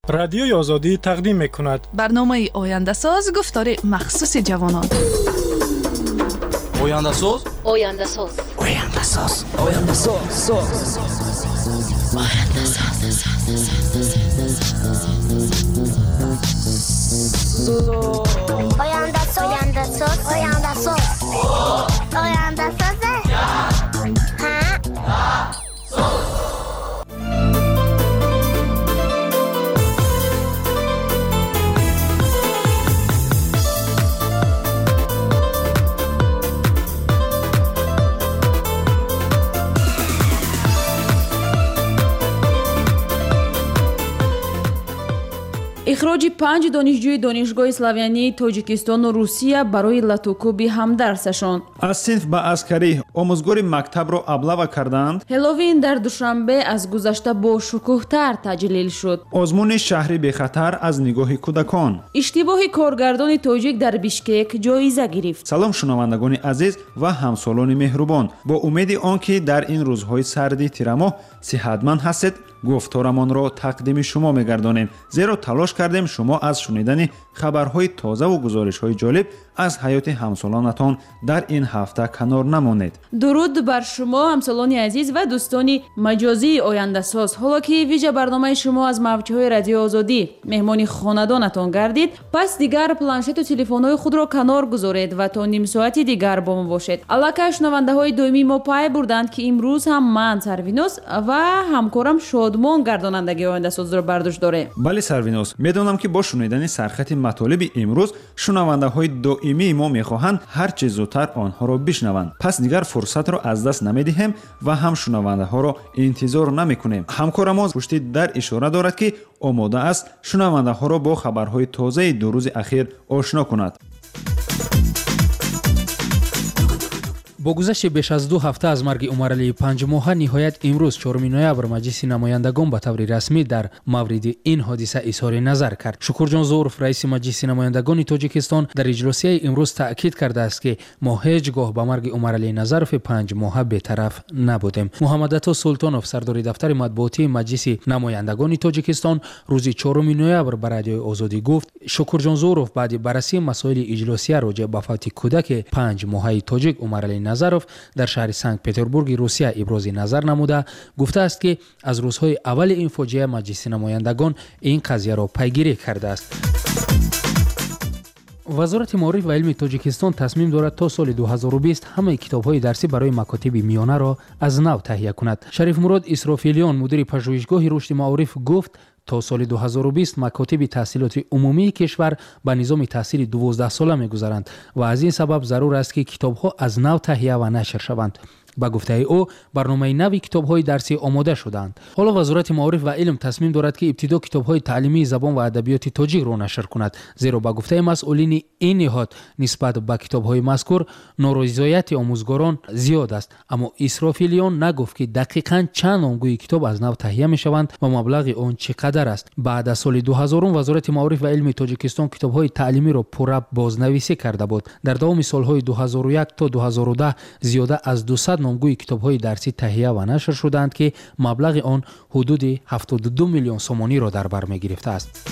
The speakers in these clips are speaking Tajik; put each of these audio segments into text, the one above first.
رادیوی آزادی تقدیم می‌کند برنامه آینده ساز گفتار مخصوص جوانان. آینده ساز آینده ساز آینده ساز آینده ساز آینده ساز آینده ساز آینده ساز آینده ساز آینده ساز اخراج 5 دانشجوی دانشگاه اسلاویانی تاجیکستان و روسیه برای لاتوکوبی همدرسشان. از صنف به عسکری آموزگار مکتب را ابلغ کردند. هالووین در دوشنبه از گذشته با شکوه‌تر تجلیل شد. آزمون شهری بخطر از نگاه کودکان. اشتباه کارگردان تاجیک در بیشکک جایزه گرفت. سلام شنوندگان عزیز و همسالان مهربان، با امید آنکه در این روزهای سردی تیرماه صحتمند هستید گفتارمان را تقدیم شما می‌گردانیم، زیرا تلاش کردیم شما از شنیدن خبرهای تازه و گزارش‌های جالب از حیات همسالانتان در این هفته کنار نمانید. درود بر شما همسالان عزیز و دوستان مجازی آینده ساز. حالا که ویژه برنامه شما از موج‌های رادیو آزادی مهمان خانواده‌تان گردید، پس دیگر پلنشت و تلفن‌های خود را کنار گذارید و تا نیم ساعتی دیگر با ما باشید. البته شنونده‌های دائمی ما پای بردند که امروز هم من سروینوس و همکارم شادمان گردانندگی آینده ساز را برداشت داره. بله سروینوس، میدونم که با شنیدن سرخط مطالب امروز شنونده‌های دائمی ما میخواهند هر چه زودتر آنها را بشنوند. پس دیگر فرصت را از دست نمیدهیم و هم شنونده‌ها را انتظار نمیکنیم. همکار ما پشت در اشاره دارد که آماده است شنونده‌ها را با خبرهای تازه 2 روز اخیر آشنا کند. با گذشت بیش از 2 هفته از مرگ عمرعلی 5 ماهه، نهایت امروز 4 نوامبر مجلس نمایندگان به طور رسمی در مورد این حادثه اظهار نظر کرد. شکرجان زوروف رئیس مجلس نمایندگان تاجیکستان در اجلاسی امروز تاکید کرده است که ما هیچگاه به مرگ عمرعلی نظروف 5 ماهه بی‌طرف نبودیم. محمد عطا سلطانوف سردار دفتر مطبوعاتی مجلس نمایندگان تاجیکستان روز 4 نوامبر به رادیو آزادی گفت شکرجان زوروف بعد بررسی مسائل اجلاسی راجع به فوت کودک 5 ماهه تاجیک عمرعلی نظروف در شهر سنت پترزبورگ روسیه ابراز نظر نموده گفته است که از روزهای اول این فاجعه مجلس نمایندگان این قضیه را پیگیری کرده است. وزارت معارف و علم تاجیکستان تصمیم دارد تا سال 2020 همه کتاب‌های درسی برای مکاتب میانه را از نو تهیه کند. شریف مراد اسرافیلیان مدیر پژوهشگاه رشد معارف گفت تا سال 2020 مکاتب تحصیلات عمومی کشور به نظام تحصیل 12 ساله می‌گذرند و از این سبب ضرور است که کتاب‌ها از نو تهیه و نشر شوند. با گفته او برنامه نوی کتاب‌های درسی آماده شدند. حالا وزارت معارف و علم تصمیم دارد که ابتدا کتاب‌های تعلیمی زبان و ادبیات تاجیک را نشر کند، زیرا با گفته مسئولین این نهاد نسبت به کتاب‌های مذکور نارضایت آموزگاران زیاد است. اما اسرافیلیان نگفت که دقیقاً چند نامگوی کتاب از نو تهیه می‌شوند و مبلغ آن چقدر است. بعد از سال 2000 وزارت معارف و علم تاجیکستان کتاب‌های تعلیمی را پورا بازنویسی کرده بود. در دوام سال‌های 2001 تا 2010 زیاده از 200 نامگوی کتاب‌های درسی تهیه و نشر شدند که مبلغ آن حدود 72 میلیون سومانی را در بر می‌گرفته است.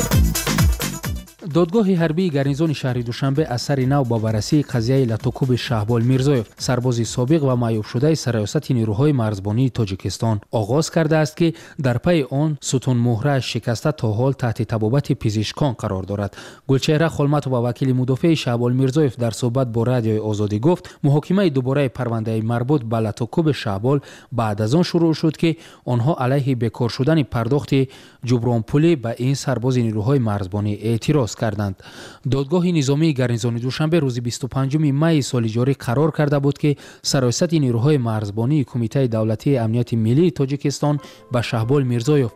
دادگاه حربی گارنیزون شهر دوشنبه از سر نو با بررسی قضیه لاتوکوب شهبال میرزایف سرباز سابق و معیوب شده سرریاست نیروهای مرزبانی تاجیکستان آغاز کرده است که در پی آن ستون مهره شکسته تا حال تحت طبابت پزشکان قرار دارد. گلچهره خلمتو و وکیل مدافع شهبال میرزایف در صحبت با رادیو آزادی گفت محاکمه دوباره پرونده مربوط به لاتوکوب شهبال بعد از آن شروع شد که آنها علیه بیکار شدن پرداخت جبران پولی به این سرباز نیروهای مرزبانی اعتراض کردند. دادگاه نظامی گارنیزون دوشنبه روز 25 می سال جاری قرار کرده بود که سرریاست نیروهای مرزبانی کمیته دولتی امنیت ملی تاجیکستان به شهبال میرزایف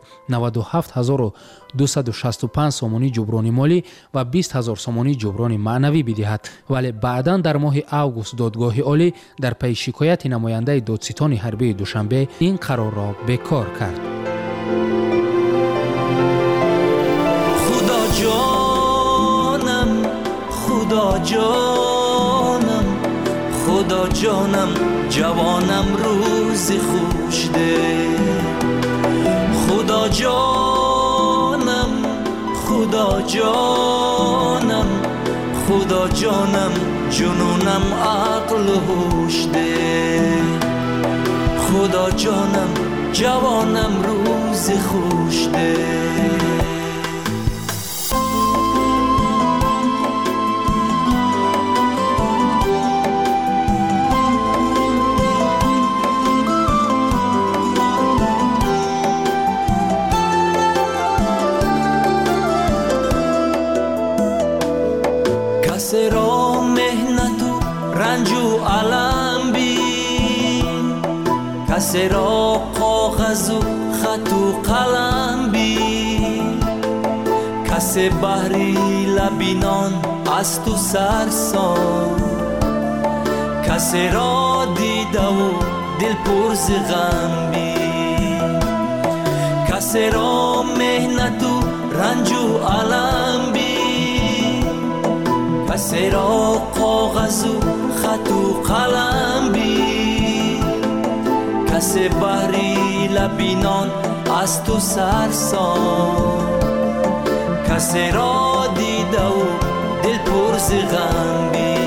97265 سومانی جبران مالی و 20000 سومانی جبران معنوی بدهد، ولی بعداً در ماه اوگوست دادگاه عالی در پی شکایت نماینده دادستان حربی دوشنبه این قرار را بیکار کرد. خدا جانم جوانم روز خوش ده، خدا جانم خدا جانم خدا جانم جنونم عقل و هوش ده خدا جانم جوانم روز خوش ده کسی را مهنت و رنج و علم بین کسی را کاغذ و خط و قلم بین کسی بحری لبینان از تو سرسان کسی را دیده و دل پر ز غم بین کسی را مهنت و رنج و علم بین کسی را کاغذ و خط و قلم بین کسی بحری لبینان از تو سرسان کسی را دیده و دل پر ز غم بین.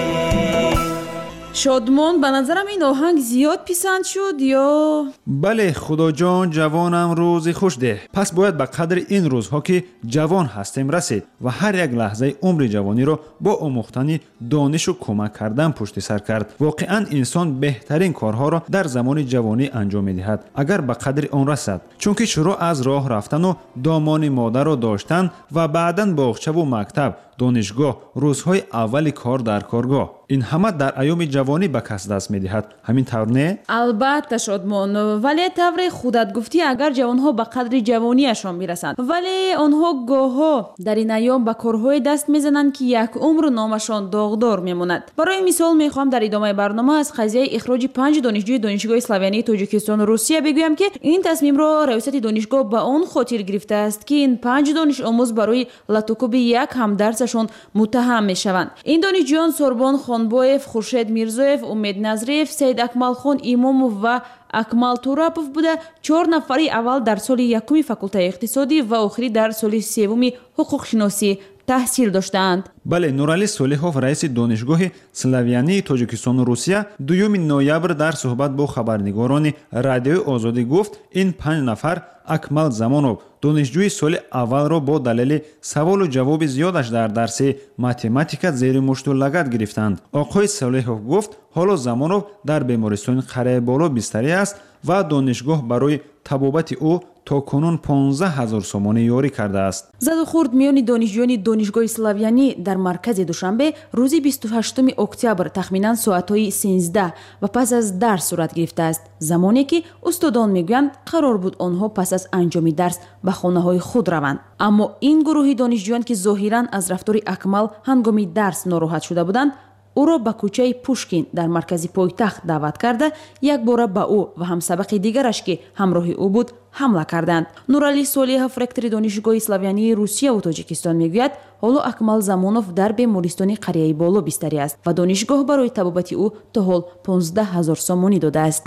شادمان به نظرم این آهنگ زیاد پسند شد یا؟ بله خدا جان جوانم روزی خوش ده. پس باید به قدر این روزها که جوان هستیم رسید و هر یک لحظه عمر جوانی رو با آموختن دانش و کمک کردن پشت سر کرد. واقعا انسان بهترین کارها را در زمان جوانی انجام می‌دهد اگر به قدر آن رسد، چون که شروع از راه رفتن و دامان مادر را داشتن و بعداً باغچه و مکتب، دانشگاه، روزهای اول کار در کارگاه، این همه در ایام جوانی به کس دست می‌دهد. همین طور نه؟ البته شادمان، ولی طور خودت گفتی اگر جوانها به قدر جوانیشان میرسند ولی آنها گاهها در این ایام به کارهای دست میزنند که یک عمر نامشان داغدار میماند. برای مثال میخوام در ادامه برنامه از قضیه اخراج 5 دانشجوی دانشگاه اسلوونی تاجیکستان و روسیه بگویم که این تصمیم را رئیست دانشگاه به آن خاطر گرفته است که این 5 دانش آموز برای لاتوکوب یک همدرسشان متهم میشوند. این دانشجویان سوربان خانبویف، خورشید میرزویف، امید نظریف، سید اکمل خان ایموموف و اکمل توراپوف بوده. 4 نفری اول در سال یکم فاکولته اقتصادی و آخری در سال سوم حقوق شناسی تحصیل داشتند. بله، نورعلی صالحов رئیس دانشگاه اسلوونی تاجیکستان و روسیه 2 نوامبر در صحبت با خبرنگاران رادیوی آزادی گفت این 5 نفر اکمل زمانов دانشجوی سال اول را با دلیل سوال و جواب زیادش در درس ماتماتیکا زیر مشت و لگد گرفتند. آقای صالحov گفت حالا زمانov در بیمارستان قره بالا بستری است و دانشگاه برای طبابت او تا کنون 15,000 سوم یاری کرده است. زد و خورد میان دانشجویان دانشگاه اسلوونی در مرکز دوشنبه روز 28 اکتبر تخمینا ساعت‌های 13 و پس از درس صورت گرفته است، زمانی که استادان میگویند قرار بود آنها پس از انجام درس به خانه‌های خود روند. اما این گروه دانشجویان که ظاهراً از رفتار اکمل هنگام درس ناراحت شده بودند، او را به کوچه پوشکین در مرکز پایتخت دعوت کرده یک بار به او و همسبق دیگرش که همراه او بود حمله کردند. نورعلی صالحov رکتور دانشگاه اسلوونی روسیه و تاجیکستان میگوید حالا اکمل زمانov در بیمارستان قریه بالا بستری است و دانشگاه برای طبابت او تا حال 15,000 سومانی داده است.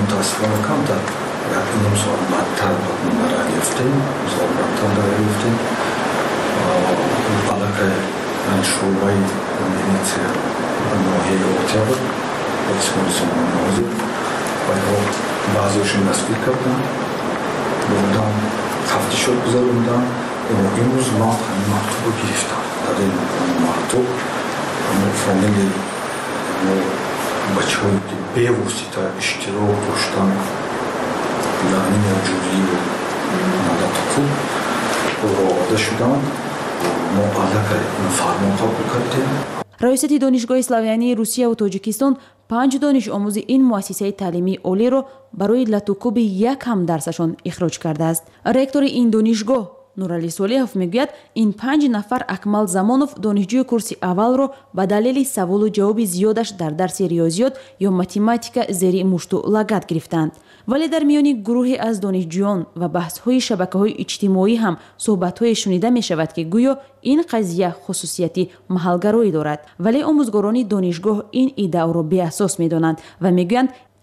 ماهی اکتبر اکسپانسیون موضوع باید بعضیشون دستگیر کردن بودن هفته شد گذاروندن اما امروز ما همین مکتوب رو گرفتن. در این مکتوب فامیلی بچه هایی که به واسطه اشتراک داشتن در این موجودی و لاتوکوب آورده شدن ما علاقه فرمان قبول کردیم. رئیست دانشگاه اسلوونی روسیه و تاجیکستان 5 دانش آموز این مؤسسه تعلیمی عالی را برای لاتوکوب یک همدرسشان اخراج کرده است. رکتور این دانشگاه نورعلی صالحov میگوید این 5 نفر اکمل زمانov دانشجوی کورس اول را به دلیل سوال و جواب زیادش در درس ریاضیات یا ماتماتیکا زیر مشت و لگد گرفتند. ولی در میان گروهی از دانشجویان و بحث‌های شبکه‌های اجتماعی هم صحبت‌های شنیده می‌شود که گویا این قضیه خصوصیتی محلگرایی دارد، ولی آموزگاران دانشگاه این ایده را بی اساس می‌دانند و می‌گویند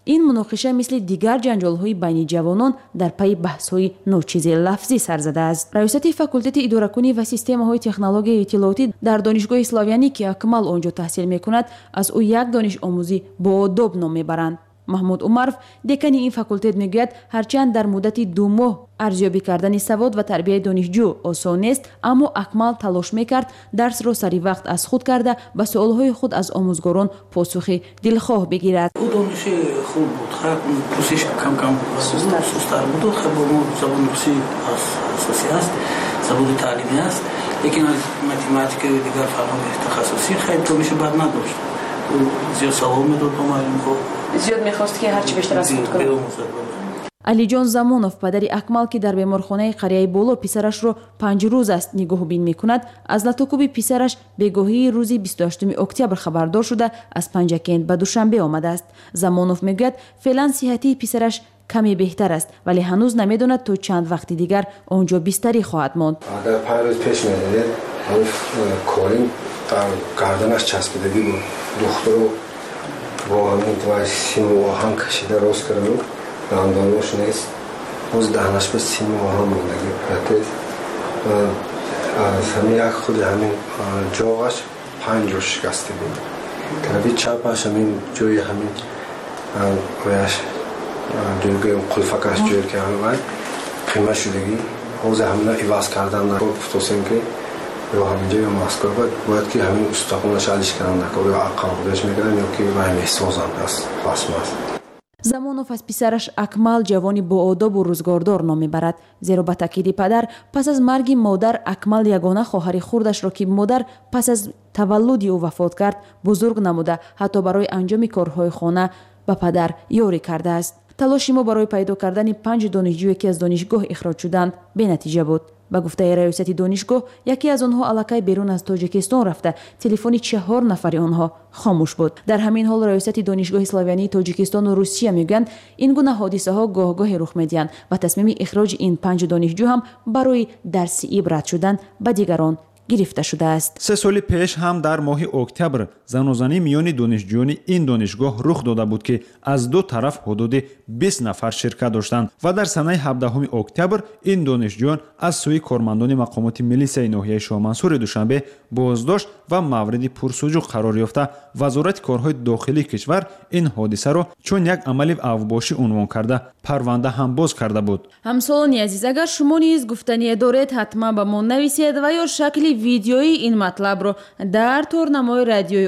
این مناقشه مثل دیگر جنجال‌های بین جوانان در پی بحث‌های ناچیز لفظی سر زده است. رئیس فاکولته اداره‌کنی و سیستم‌های تکنولوژی اطلاعاتی در دانشگاه اسلاویانی که اکمال آنجا تحصیل می‌کند، از او یک دانش آموزی با آداب نام می‌برند. محمود عمرف دکان این فاکولته میگوید هرچند در مدت 2 ماه ارزیابی کردن سواد و تربیت دانشجو آسان است، اما اکمال تلاش میکرد درس را سری وقت از خود کرده به سوالهای خود از آموزگاران پاسخ دلخواه بگیرد. او دانش خوب بود، خب پرسش کم کم سست‌تر بود، خب ما زبان روسی اساسی است، زبان تعلیمی است، لیکن متماتیک و دیگر فنون تخصصی خیلی دانش بد نداشت. زیاد سوال میداد با معلم کو، زیاد میخواست که هرچی بیشتر از خود کنه. علی جان زمانوف پدری اکمال که در بیمارخانه قریه بولو پسرش را 5 روز است نگاه بین میکند، از لطوکوب پسرش بگاهی روزی 28 اکتبر خبردار شده از پنجکند به دوشنبه آمده است. زمانوف میگوید فعلا صحتی پسرش کمی بهتر است، ولی هنوز نمیداند تا چند وقت دیگر آنجا بستری خواهد ماند. در 5 روز پیش میدید کاریم در گردنش چسبیدگی بود، دختر رو با همین توی سیم و آهن کشیده راست کرده بود، دندانش نیست، باز دهنش به سیم و آهن موندگی پرتید. از همین یک خود همین جاغش 5 جا شکسته بود. طرفی چپش همین جوی همین ویش جوی قلفکش جوی که همین قیمه شدگی، باز همین ایواز کردن نکو فتوسیم که یا همینجا یا مسکر باید که همین استخونش علیش کردن نکو یا عقل خودش میگردن یا که باید میسازن است پاسم است. زمانوف از پسرش اکمال جوانی با آداب و روزگاردار نام میبرد، زیرا به تاکید پدر پس از مرگ مادر اکمال یگانه خواهر خردش را که مادر پس از تولد او وفات کرد بزرگ نموده، حتی برای انجام کارهای خانه به پدر یاری کرده است. تلاش ما برای پیدا کردن 5 دانشجویی که از دانشگاه اخراج شدند بی‌نتیجه بود. با گفته رئیس دانشگاه، یکی از آنها الکی بیرون از تاجیکستان رفته، تلفن 4 نفر آنها خاموش بود. در همین حال رئیس دانشگاه اسلاویانی تاجیکستان و روسیه میگویند این گونه حادثه ها گاه گاه رخ میدهند و تصمیم اخراج این 5 دانشجو هم برای درس عبرت شدن به دیگران گرفته شده است. 3 سال پیش هم در ماه اکتبر زنوزنی میان دانشجویان این دانشگاه رخ داده بود که از 2 طرف حدود 20 نفر شرکت داشتند و در سنه 17 اکتبر این دانشجویان از سوی کارمندان مقامات ملیسیای ناحیه شاه منصور دوشنبه بازداشت و مورد پرسجوع قرار یافته وزارت کارهای داخلی کشور این حادثه را چون یک عمل اوباشی عنوان کرده پرونده هم باز کرده بود. همسالان عزیز، اگر شما نیز گفتنی دارید حتما به ما نویسید و یا شکل ویدیویی این مطلب رو در تورنمای رادیوی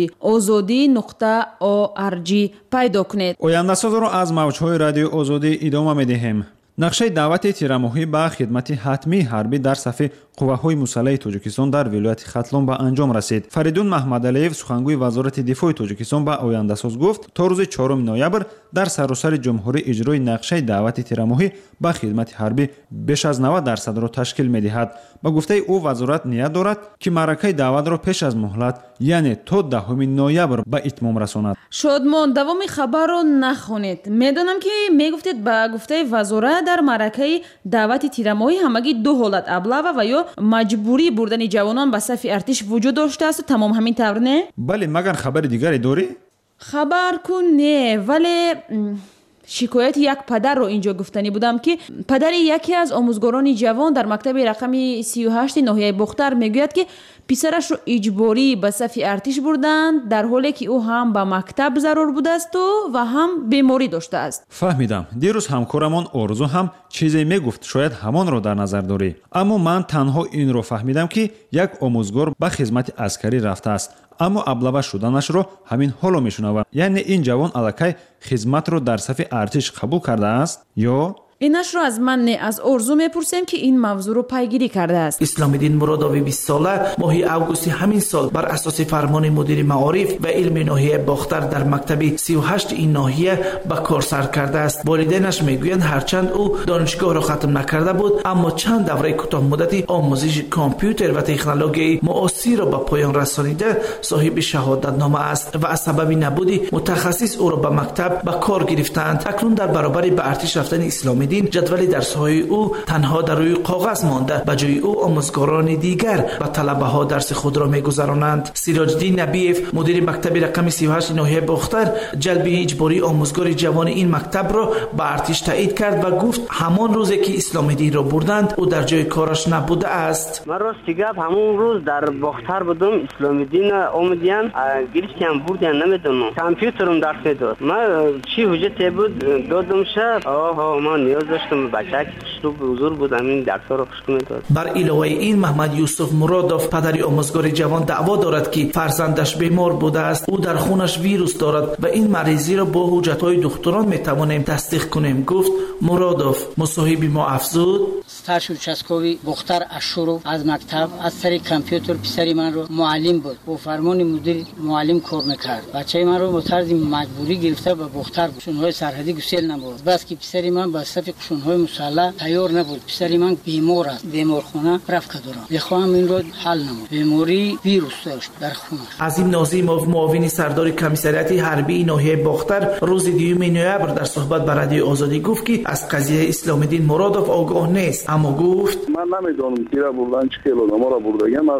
azodi.org پیدا کنید. آینده ساز رو از موجهای رادیو آزادی ادامه میدهیم. نقشه دعوت تیرماهی به خدمت حتمی حربی در صف قوه‌های مسلح تاجیکستان در ولایت ختلون به انجام رسید. فریدون محمدعلیев سخنگوی وزارت دفاع تاجیکستان به آینده ساز گفت تا روز 4 نوامبر در سراسر جمهوری اجرای نقشه دعوت تیرماهی به خدمت حربی بیش از 90% را تشکیل می‌دهد. با گفته او وزارت نیت دارد که معرکه دعوت را پیش از مهلت یعنی تا 10 نوامبر به اتمام رساند. شادمان دوام خبر را نخونید. میدانم که میگفتید با گفته وزارت در معرکه دعوت تیرماهی همگی 2 حالت ابله و یا مجبوری بردن جوانان به صف ارتش وجود داشته است و تمام همین طور نه؟ بله، مگر خبر دیگری داری؟ خبر کن نه، ولی شکایت یک پدر رو اینجا گفتنی بودم که پدر یکی از آموزگاران جوان در مکتب رقم 38 ناحیه بختر میگوید که پسرش رو اجباری به صف ارتش بردند در حالی که او هم به مکتب ضرور بوده است و هم بیماری داشته است. فهمیدم. دیروز همکارمان آرزو هم چیزی میگفت، شاید همان رو در نظر داری. اما من تنها این رو فهمیدم که یک آموزگار به خدمت عسکری رفته است، اما ابله‌وار شدنش رو همین حالا میشنوم. یعنی این جوان الکی خدمت رو در صف ارتش قبول کرده است یا اینش رو از من نه، از آرزو میپرسیم که این موضوع رو پیگیری کرده است. اسلام الدین مرادوی 20 ساله ماه اوگوست همین سال بر اساس فرمان مدیر معارف و علم ناحیه باختر در مکتب 38 این ناحیه به کار سر کرده است. والدینش میگویند هرچند او دانشگاه را ختم نکرده بود، اما چند دوره کوتاه مدتی آموزش کامپیوتر و تکنولوژی معاصر را به پایان رسانیده صاحب شهادت نامه است و از سبب نبودی متخصص او را به مکتب به کار گرفتند. اکنون در برابر به ارتش رفتن اسلام اسلام‌الدین جدول درس‌های او تنها در روی کاغذ مانده، به جای او آموزگاران دیگر به طلبه‌ها درس خود را می‌گذرانند. سیراج‌الدین نبیف مدیر مکتب رقم 38 ناحیه باختر جلب اجباری آموزگار جوان این مکتب را به ارتش تایید کرد و گفت همان روزی که اسلام‌الدین را بردند او در جای کارش نبوده است. من راست گپ همون روز در باختر بودم، اسلام‌الدین اومدن گرفتم بردن نمیدونم کامپیوترم درس میداد. من چی حجت بود دادم شب من نیاز داشتم بچه که حضور بودم این درس را خوش میداد. بر علاوه این محمد یوسف مرادوف پدری آموزگار جوان دعوا دارد که فرزندش بیمار بوده است. او در خونش ویروس دارد و این مریضی را با حجت‌های دکتران میتوانیم تصدیق کنیم، گفت مرادوف. مصاحب ما افزود старший участковый Бохтар Ашуров аз мактаб аз сари компьютер писари манро муаллим буд. бо фармони мудир муаллим кор мекард. бачаи манро бо тарзи маҷбурӣ гирифта ба Бохтар қушунҳои сарҳадӣ гусел набурд. бас ки писари ман ба сафи қушунҳои мусаллаҳ тайёр набуд. писари ман бемор аст, беморхона рафка дорам. мехоҳам инро ҳал намуд. бемории вирус дошт дар хунаш. азим нозимов муовини сардори комиссарияти ҳарбии ноҳияи Бохтар рӯзи 2 ноябр дар суҳбат ба радиои Озодӣ гуфт ки аз қазияи Исломиддин Муродов огоҳ нест. аммо гуфт من نمیدونم کی را بردن چه کیلو ما را بردن. من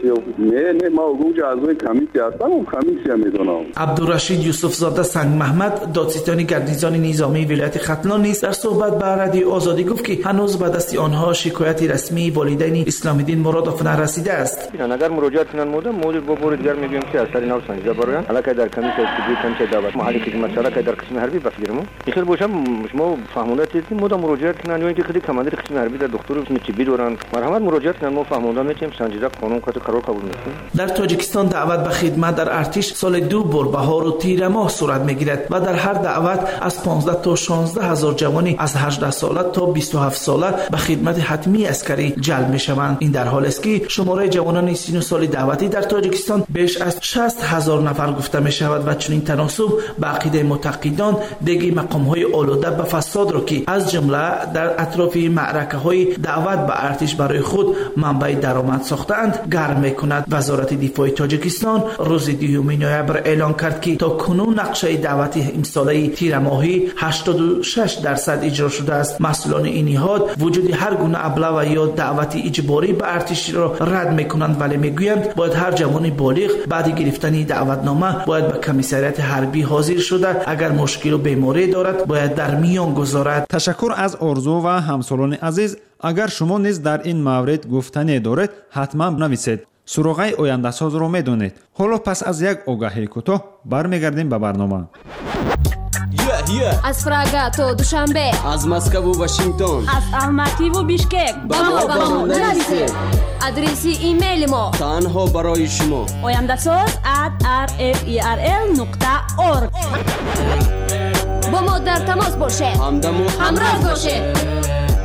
نه ما گوجه اعضای کمیته هستم و کمیته میدونم. عبدالرشید یوسف زاده سنگ محمد دادستانی گردنیزان نظامی ولایت ختلان نیز در صحبت با رادیو آزادی گفت که هنوز به دست آنها شکایت رسمی والدین اسلام‌الدین مرادوف نرسیده است. اگر مراجعه کنن مدیر با بار دیگر میگیم که اثر نو سنجیده براین علاقه در کمیته استودیو کمیته دعوت محلی خدمت شرکت در قسم حربی بفگیرم. بخیر باشم شما فهمونده چیزی مدام مراجعه کنن یا اینکه خودی کماندار قسم حربی در دکتر طبی دوران مرحمت مراجعه کنن ما فهمونده میتیم سنجیده قانون قرار قبول میکنیم. در تاجیکستان دعوت به خدمت در ارتش سال 2 بار بهار و تیر ماه صورت میگیرد و در هر دعوت از 15 تا 16 هزار جوانی از 18 ساله تا 27 ساله به خدمت حتمی عسکری جلب میشوند. این در حالی است که شماره جوانان 30 سالی دعوتی در تاجیکستان بیش از 60,000 نفر گفته می شود و چنین تناسب به عقیده معتقدان دیگه مقام های آلوده به فساد را که از جمله در اطراف معرکه های دعوت به ارتش برای خود منبع درآمد ساختند گرم میکند. وزارت دفاع تاجیکستان روز 2 نوامبر اعلان کرد که تا کنون نقشه دعوتی امساله تیر ماهی 86% اجرا شده است. مسئولان این نهاد وجود هر گونه ابله و یا دعوت اجباری به ارتش را رد میکنند، ولی میگویند باید هر جوان بالغ بعد گرفتن دعوتنامه باید به کمیسریات حربی حاضر شده. اگر مشکل و بیماری دارد باید در میان گذارد. تشکر از آرزو و همسالان عزیز. اگر شما نیز در این مورد گفتنی دارید حتما بنویسید. سروغای آینده ساز رو میدونید. حالا پس از یک آگاهی کوتاه برمیگردیم به برنامه. از پراگا تا دوشنبه، از مسکو و واشنگتن، از الماتی و بیشکک با ما نویسید. آدرس ایمیل ما تنها برای شما oyandasaz@rferl.org. با ما در تماس باشید. همراه باشید.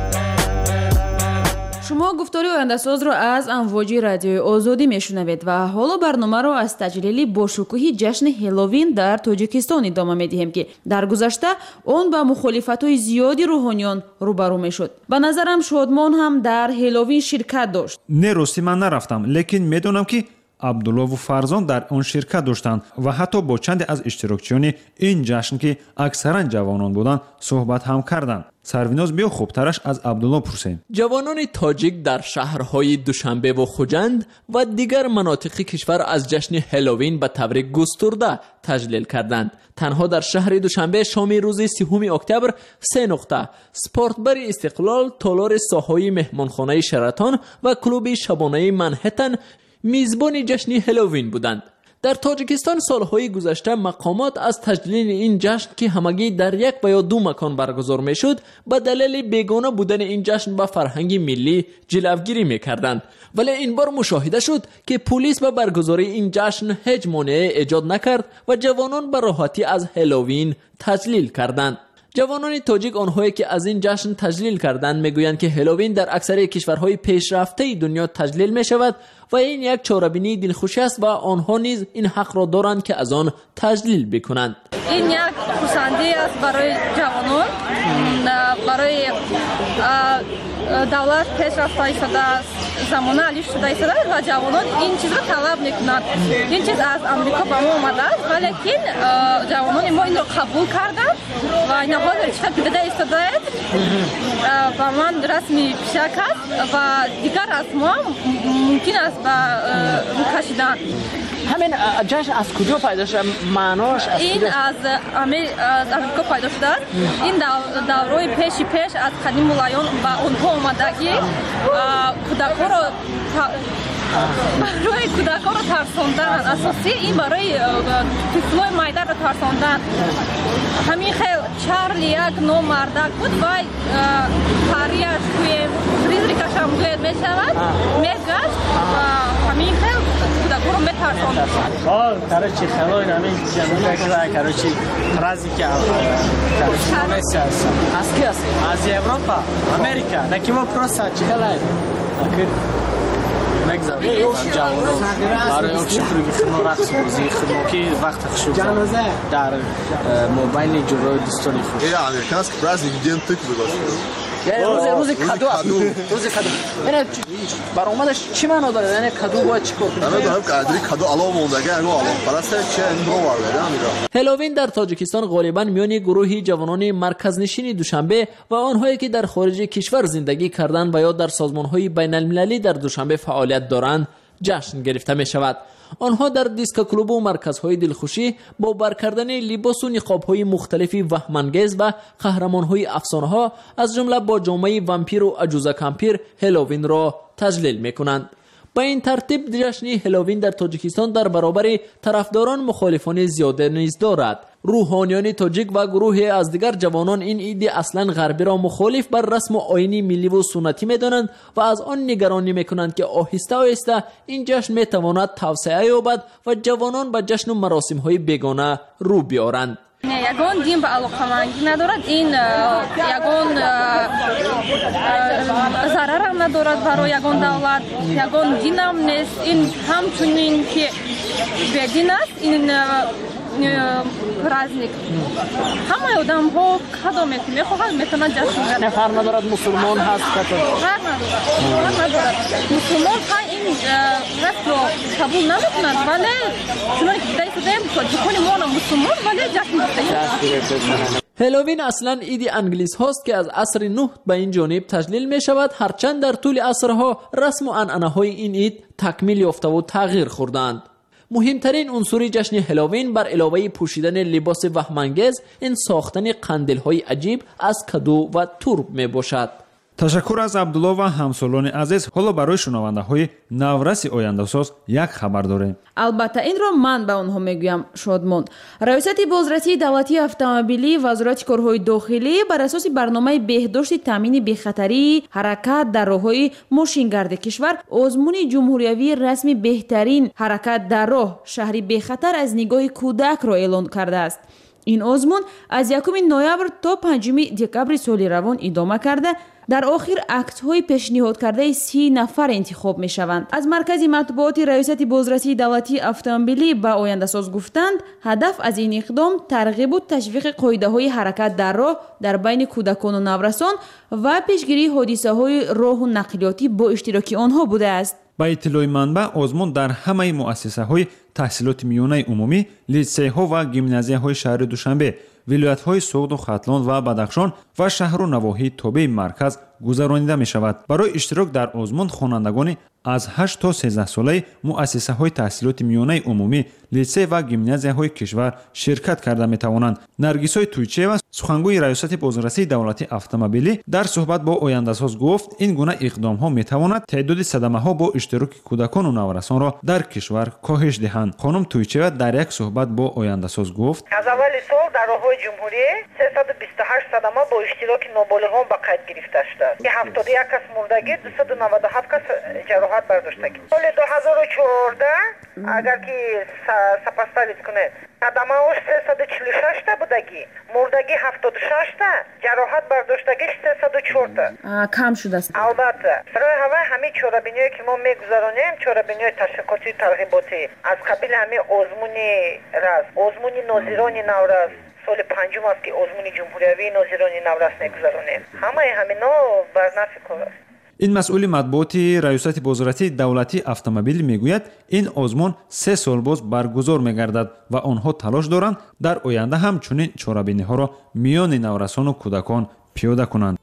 شما گفتاری آینده‌ساز را از امواج رادیوی آزادی میشنوید و حالا برنامه را از تجلیل باشکوهی جشن هالووین در تاجیکستان ادامه میدهیم که در گذشته آن با مخالفت‌های زیادی روحانیان روبرو میشد. به نظرم شادمان هم در هالووین شرکت داشت. نه راستی من نرفتم، لیکن میدونم که عبدالله و فرزان در آن شرکت داشتند و حتی با چند از اشتراکچیان این جشن که اکثرا جوانان بودند صحبت هم کردند. سرویناز بیا خوبترش از عبدالله پرسیم. جوانان تاجیک در شهرهای دوشنبه و خوجند و دیگر مناطق کشور از جشن هالووین به طور گسترده تجلیل کردند. تنها در شهر دوشنبه شام روز 30 اکتبر 3 نقطه سپورت بر استقلال، تالار ساحای مهمانخانه شراتون و کلوب شبانه منهتن میزبان جشن هالووین بودند. در تاجیکستان سالهای گذشته مقامات از تجلیل این جشن که همگی در یک و یا 2 مکان برگزار میشد به دلیل بیگانه بودن این جشن به فرهنگ ملی جلوگیری میکردند، ولی این بار مشاهده شد که پلیس به برگزاری این جشن هیچ مانعی ایجاد نکرد و جوانان به راحتی از هالووین تجلیل کردند. جوانان تاجیک آنهایی که از این جشن تجلیل کردند میگویند که هالووین در اکثر کشورهای پیشرفته دنیا تجلیل می شود و این یک چاره‌بینی دلخوشی است و آنها نیز این حق را دارند که از آن تجلیل بکنند. این یک خصوصی است برای جوانان، برای دولت پیشرفته شده زمانه علی شده و جوانان این چیز را طلب میکنند. این چیز از امریکا به ما آمده است، ولی جوانان ما این را قبول کردند و این حال چقدر پیاده ایستاده و من رسمی پیشک است و دیگر از ما ممکن است به رو کشیدن. همین جشن از کجا پیدا شد؟ معناش این از امریکا پیدا شده است. این دورای پیش از قدیم مولایان و اونها آمدگی کودکان رو برای کودکان رو ترساندن. اساسی این برای طفلای مایده رو ترساندن. همین خیلی چارلی یک نو مردک بود و پریش توی فریزری کشم گوید می شود میگشت و همین خیلی کودکان رو می ترساند. Короче, Хэллоуин Америка, короче, праздники Америки. Аз ки аст? Аз Европа, Америка. На кого просто чехалай. نگذار جوانان برای اکشفری خنورات موزی خموکی وقت خشوب در موبایل جلوی دوستانی خوش американский праздник день тыквы روز کادو است. روز کادو. یعنی برآمدش چی معنا داره؟ یعنی کادو باید چیکار کنیم؟ نمیدونم قدری کادو علاوه موندگی اگه علاوه پرسته چه اندرو وارده نمیدونم. هالووین در تاجیکستان غالبا میان گروهی جوانان مرکزنشین دوشنبه و آنهایی که در خارج کشور زندگی کردند و یا در سازمان‌های بین‌المللی در دوشنبه فعالیت دارند جشن گرفته می شود. آنها در دیسک کلوب و مرکزهای دلخوشی با بر کردن لباس و نقاب‌های مختلفی وهم‌انگیز و قهرمان‌های افسانه‌ها از جمله با جامعه وامپیر و عجوزه کمپیر هالووین را تجلیل می‌کنند. با این ترتیب جشن هالووین در تاجیکستان در برابر طرفداران مخالفان زیاده نیز دارد. روحانیان تاجیک و گروهی از دیگر جوانان این عید اصلا غربی را مخالف بر رسم و آیین ملی و سنتی می‌دانند و از آن نگرانی می‌کنند که آهسته آهسته این جشن می‌تواند توسعه یابد و جوانان به جشن و مراسم‌های بیگانه رو بیارند. یگان دین به علاقمندی ندارد. این یگان ضرر هم ندارد برای یگان دولت. یگان دین هم نیست. این همچنین که بدین است این праздник. همه آدم ها کادو میخواهند میتونن جشن بگیرند. فرق ندارد مسلمان هست کاتولیک. فرق ندارد. مسلمان ها این رسم رو قبول نمیکنند ولی چون که دیدیم جهان ما مسلمان ولی جشن گرفتند. هالووین اصلا عید انگلیس هاست که از عصر نوح به این جانب تجلیل می شود، هرچند در طول عصرها رسم و عنعنه های این عید تکمیل یافته و تغییر خوردند. مهمترین عنصر جشن هالووین بر علاوه پوشیدن لباس وهم‌انگیز این ساختن قندیل‌های عجیب از کدو و تورب می باشد. تشکر از عبدالله و همسالان عزیز. حالا برای شنونده‌های نورس آینده‌ساز یک خبر داریم. البته این را من به آنها میگویم شادمان. ریاست بازرسی دولتی اتومبیلی وزارت کارهای داخلی بر اساس برنامه بهداشت تامین بی‌خطری حرکت در راه‌های ماشینگرد کشور آزمون جمهوریوی رسمی بهترین حرکت در راه شهری بی‌خطر از نگاه کودک را اعلان کرده است. این آزمون از 1 نوامبر تا 5 دکبر سال روان ادامه کرده. در آخر اکت‌های پیشنهاد کرده 30 نفر انتخاب می‌شوند. از مرکز مطبوعات ریاست بازرسی دولتی اتومبیلی به آینده‌ساز گفتند هدف از این اقدام ترغیب و تشویق قاعده‌های حرکت در راه در بین کودکان و نوجوانان و پیشگیری حادثه‌های راه و نقلیاتی با اشتراک آنها بوده است. با اطلاع منبع آزمون در همه مؤسسه‌های تحصیلات میانه عمومی، لیسه‌ها و گیمنازیه‌های شهر دوشنبه، ولایت‌های سوغد و ختلان و بدخشان و شهر و نواحی تابع مرکز گذرانیده می‌شود. برای اشتراک در آزمون خوانندگان از 8 تا 13 ساله مؤسسه‌های تحصیلات میانه عمومی، لیسه و گیمنازیه‌های کشور شرکت کرده می‌توانند. نرگس‌های تویچیوا سخنگوی ریاست بازرسی دولتی اتومبیلی در صحبت با آینده‌ساز گفت این گونه اقدام‌ها می‌تواند تعداد صدمه‌ها با اشتراک کودکان و نوجوانان را در کشور کاهش دهند. خانم تویچیوا در یک صحبت با آینده‌ساز گفت از اول سال در راه‌های جمهوری 328 صدمه با اشتراک نابالغان به قید گرفته شده. 71 کس مردگی، 297 کس جراحت برداشتگی. سال 2014 اگر که سپاسدارید کنید صدمه هاش 346 تا بودگی، مردگی 76 تا، جراحت برداشتگیش 304 تا. کم شده است. البته برای همه چاره‌بینی‌هایی که ما می‌گذرانیم چاره‌بینی‌های تشویقاتی ترغیباتی از قبیل همه آزمونی راز، آزمونی ناظران نوروز سال 5 است که آزمون جمهوریوی ناظران نوروز می‌گذرانیم. همه همینا بر نفع کار است. این مسئول مطبوعات ریاست وزارت دولتی автомобил میگوید این آزمون 3 سال باز برگزار میگردد و آنها تلاش دارند در آینده هم چنین چاره‌بینی ها را میان نورسان و کودکان پیاده کنند.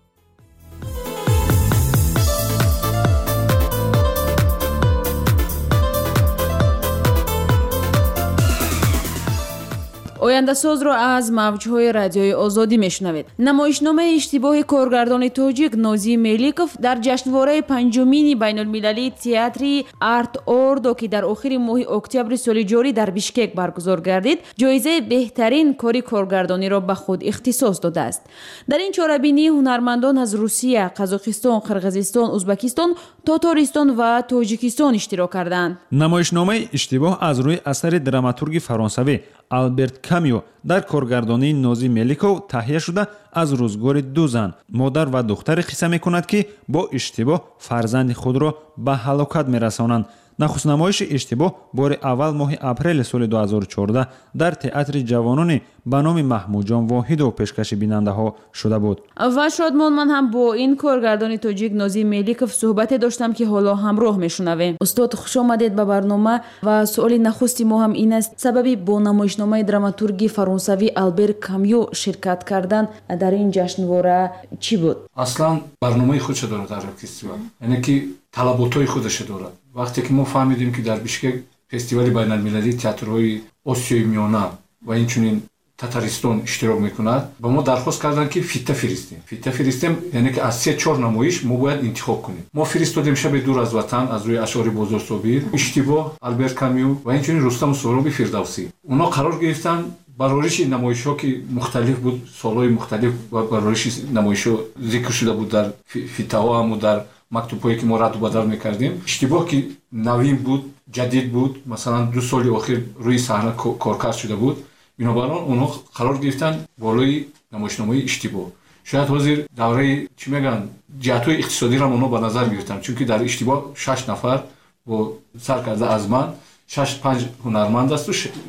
ояндасозро аз мавҷҳои радиои озодӣ мешунавед. намоишномаи иштибоҳи коргардони тоҷик Нозим Меликов дар ҷашнвораи панҷумини байнулмилалии театри Арт Ордо ки дар охири моҳи октябри соли ҷорӣ дар Бишкек баргузор гардид, ҷоизаи беҳтарин кори коргардониро ба худ ихтисос додааст. дар ин чорабинӣ ҳунармандон аз Русия, Қазоқистон, Қирғизистон, Узбекистон, Тотористон ва Тоҷикистон иштирок карданд. намоишномаи иштибоҳ аз рӯи асари драматурги фаронсавӣ Алберт Камю дар коргардонии Нозим Меликов таҳия шуда аз рӯзгори 2 зан, модар ва духтаре қисса мекунад ки бо иштибоҳ фарзанди худро ба ҳалокат мерасонанд. нахуст намоиши иштибоҳ бори аввал моҳи апрели соли 2014 дар театри ҷавонони ба номи Маҳмудҷон Воҳидов пешкаши бинандаҳо шуда буд. ва шодмон ман ҳам бо ин коргардони тоҷик Нозим Меликов суҳбате доштам ки ҳоло ҳамроҳ мешунавем. устод хуш омадед ба барнома ва суоли нахусти мо ҳам ин аст, сабаби бо намоишномаи драматурги фаронсавӣ Алберт Камю ширкат кардан дар ин ҷашнвора чӣ буд? аслан барномаи худша дорад ҳар фестивал, яъне ки талаботҳои худаш дорад. вақте ки мо фаҳмидем ки дар Бишкек фестивали байналмилалии театрҳои Осиёи Миёна ва инчунин Татаристон иштирок мекунад, ба мо дархост карданд ки фита фиристем, яъне ки аз 3-4 намоиш мо бояд интихоб кунем. мо фиристодем Шаби дур аз ватан аз рӯи ашъори Бозор Собир, иштибоҳ Алберт Камю ва инчунин Рустаму Сороби Фирдавсӣ. онҳо қарор гирифтанд барориши намоишҳо ки мухталиф буд, солҳои мухталиф барориши намоишҳо зикр шуда буд дар фитаҳо ҳаму дар мактубҳое ки мо раду бадал мекардем. иштибоҳ ки навин буд, ҷадид буд, масалан 2 соли охир рӯи саҳна коркард шуда буд. бинобар он онҳо қарор гирифтанд болои намоишномаи иштибоҳ. шояд ҳозир давраи чӣ мегӯянд ҷиҳатҳои иқтисодиро онҳо ба назар гирифтанд, чунки дар иштибоҳ 6 нафар бо сар карда аз ман 6-5 ҳунарманд асту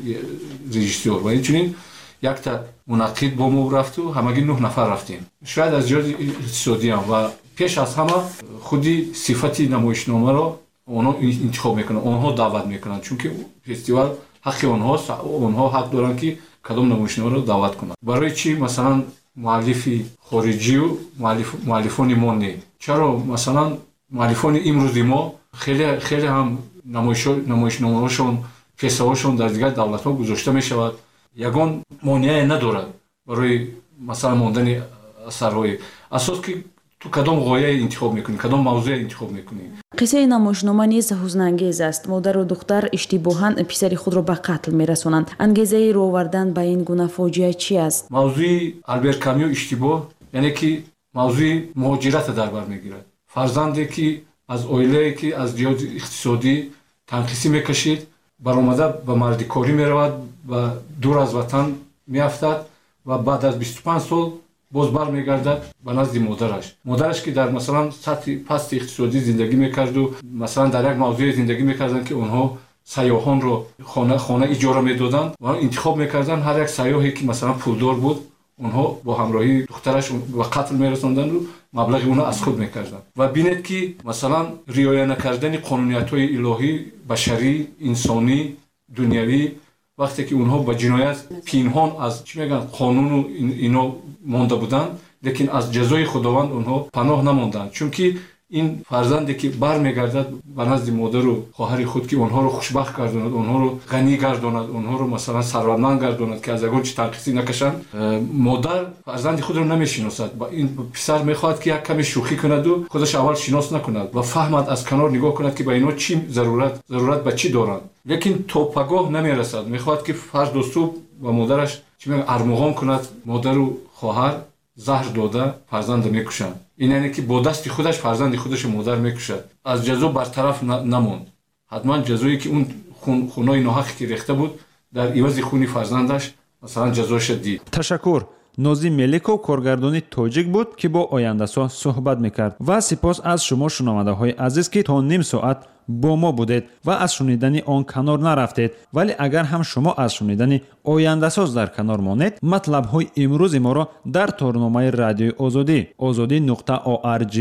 режиссёр ва инчунин якта мунаққид бо мо рафту ҳамагӣ 9 нафар рафтем. шояд аз ҷиҳати иқтисодиам ва пеш аз ҳама худи сифати намоишномаро онҳо интихоб мекунанд, онҳо даъват мекунанд, чунки фестивал ҳаққи онҳост, онҳо ҳақ доранд ки кадом намоишномаро даъват кунанд. барои чӣ масалан муаллифи хориҷию муаллифони мо не? чаро масалан муаллифони имрӯзи мо хеле ҳам намоишномаҳошон, пьесаҳошон дар дигар давлатҳо гузошта мешавад. ягон монеае надорад барои масалан мондани асарҳои асос ки ту кадом ғояе интихоб мекунӣ, кадом мавзӯе интихоб мекунӣ. қиссаи намоишнома низ ҳузнангез аст. модару духтар иштибоҳан писари худро ба қатл мерасонанд. ангезаи ровардан ба ин гуна фоҷиа чӣ аст? мавзӯи Алберт Камю иштибоҳ, яъне ки мавзӯи муҳоҷирата дар бар мегирад. фарзанде ки аз оилае ки аз ҷиҳати иқтисодӣ танқисӣ мекашид, баромада ба мардикорӣ меравад, ба дур аз ватан меафтад ва баъд аз 25 сол боз бармегардад ба назди модараш ки дар масалан сатҳи пасти иқтисодӣ зиндагӣ мекарду, масалан дар як мавзӯе зиндагӣ мекарданд ки онҳо сайёҳонро хона иҷора медоданд ва интихоб мекарданд ҳар як сайёҳе ки масалан пулдор буд, онҳо бо ҳамроҳии духтараш ба қатл мерасонданду маблағи оно аз худ мекарданд. ва бинед ки масалан риоя накардани қонуниятҳои илоҳӣ, башарӣ, инсонӣ, дунявӣ, вақте ки онҳо ба ҷиноят пинҳон аз чӣ мегӯянд қонуну ино монда буданд, лекин аз ҷазои худованд онҳо паноҳ намонданд, чунки ин фарзанде ки бармегардад ба назди модару хоҳари худ ки онҳоро хушбахт гардонад, онҳоро ғанӣ гардонад, онҳоро масалан сарватманд гардонад ки аз ягон чӣ танқисӣ накашанд, модар фарзанди худро намешиносад. ин писар мехоҳад ки як каме шӯхӣ кунаду худаш аввал шинос накунад ва фаҳмад, аз канор нигоҳ кунад ки ба инҳо чӣ зарурат ба чӣ доранд, лекин то пагоҳ намерасад. мехоҳад ки фарду субҳ ба модараш чӣ мегӯянд армуғон кунад, модару хоҳар заҳр дода фарзанда мекушанд. ин яъне ки бо дасти худаш фарзанди худашо модар мекушад. аз ҷазо бартараф намонд. ҳатман ҷазое ки он хунҳои ноҳақе ки рехта буд дар ивази хуни фарзандаш масалан ҷазоша дид. ташаккур. Нозим Меликов коргардони тоҷик буд ки бо ояндасоз суҳбат мекард. ва сипос аз шумо шунавандаҳои азиз ки то ним соат бо мо будед ва аз шунидани он канор нарафтед. вале агар ҳам шумо аз шунидани ояндасоз дар канор монед, матлабҳои имрӯзи моро дар торномаи радиои озодӣ ozodi.org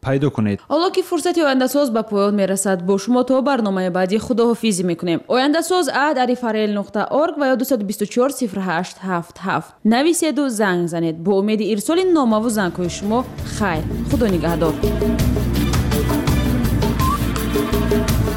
пайдо кунед. حالا که فرصت آینده‌ساز به پایان میرسد با شما تا برنامه بعدی خداحافظی میکنیم. آینده‌ساز @arifarel.org و یا 224 0877 نویسید و زنگ زنید. با امید ارسال نامه و زنگ‌های شما. خیر، خدا نگهدار.